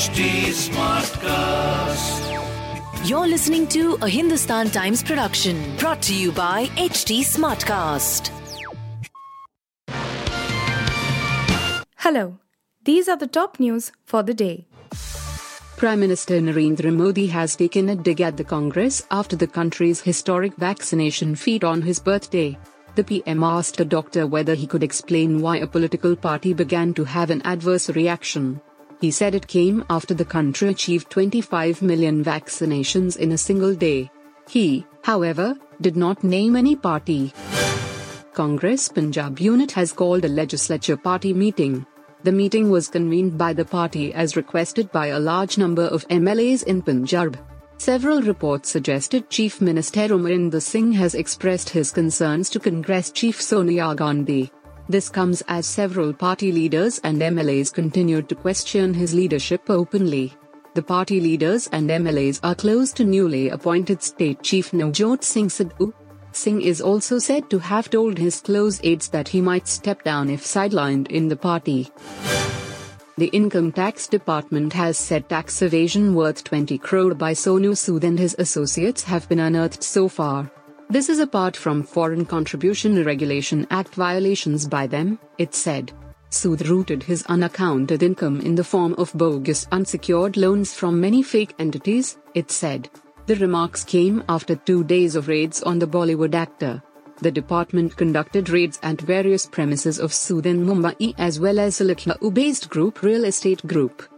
HT Smartcast. You're listening to a Hindustan Times production brought to you by HT Smartcast. Hello, these are the top news for the day. Prime Minister Narendra Modi has taken a dig at the Congress after the country's historic vaccination feat on his birthday. The PM asked a doctor whether he could explain why a political party began to have an adverse reaction. He said it came after the country achieved 25 million vaccinations in a single day. He, however, did not name any party. Congress Punjab unit has called a legislature party meeting. The meeting was convened by the party as requested by a large number of MLAs in Punjab. Several reports suggested Chief Minister Amarinder Singh has expressed his concerns to Congress Chief Sonia Gandhi. This comes as several party leaders and MLAs continued to question his leadership openly. The party leaders and MLAs are close to newly appointed State Chief Navjot Singh Sidhu. Singh is also said to have told his close aides that he might step down if sidelined in the party. The Income Tax Department has said tax evasion worth 20 crore by Sonu Sood and his associates have been unearthed so far. This is apart from Foreign Contribution Regulation Act violations by them, it said. Sood routed his unaccounted income in the form of bogus unsecured loans from many fake entities, it said. The remarks came after 2 days of raids on the Bollywood actor. The department conducted raids at various premises of Sood in Mumbai as well as Lucknow-based Group Real Estate Group.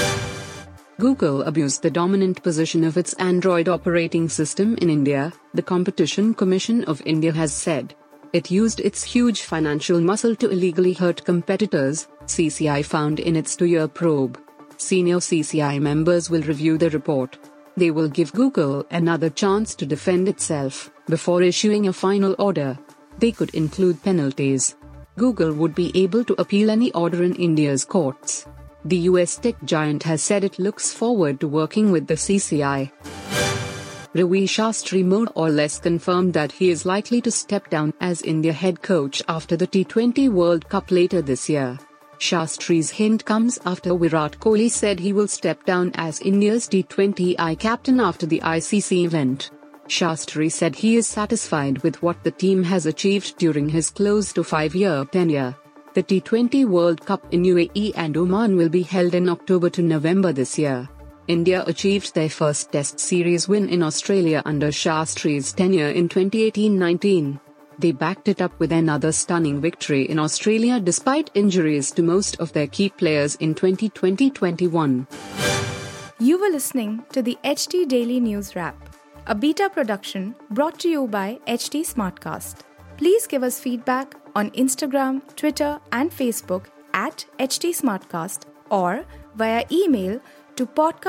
Google abused the dominant position of its Android operating system in India, the Competition Commission of India has said. It used its huge financial muscle to illegally hurt competitors, CCI found in its 2-year probe. Senior CCI members will review the report. They will give Google another chance to defend itself before issuing a final order. They could include penalties. Google would be able to appeal any order in India's courts. The US tech giant has said it looks forward to working with the CCI. Ravi Shastri more or less confirmed that he is likely to step down as India head coach after the T20 World Cup later this year. Shastri's hint comes after Virat Kohli said he will step down as India's T20I captain after the ICC event. Shastri said he is satisfied with what the team has achieved during his close to 5-year tenure. The T20 World Cup in UAE and Oman will be held in October to November this year. India achieved their first Test series win in Australia under Shastri's tenure in 2018-19. They backed it up with another stunning victory in Australia despite injuries to most of their key players in 2020-21. You were listening to the HT Daily News Wrap, a beta production brought to you by HT Smartcast. Please give us feedback on Instagram, Twitter and Facebook at HT Smartcast or via email to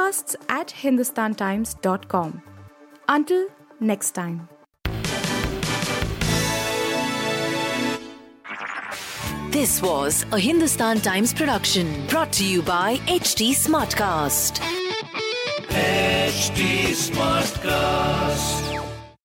podcasts@hindustantimes.com. Until next time. This was a Hindustan Times production brought to you by HT Smartcast. HT Smartcast.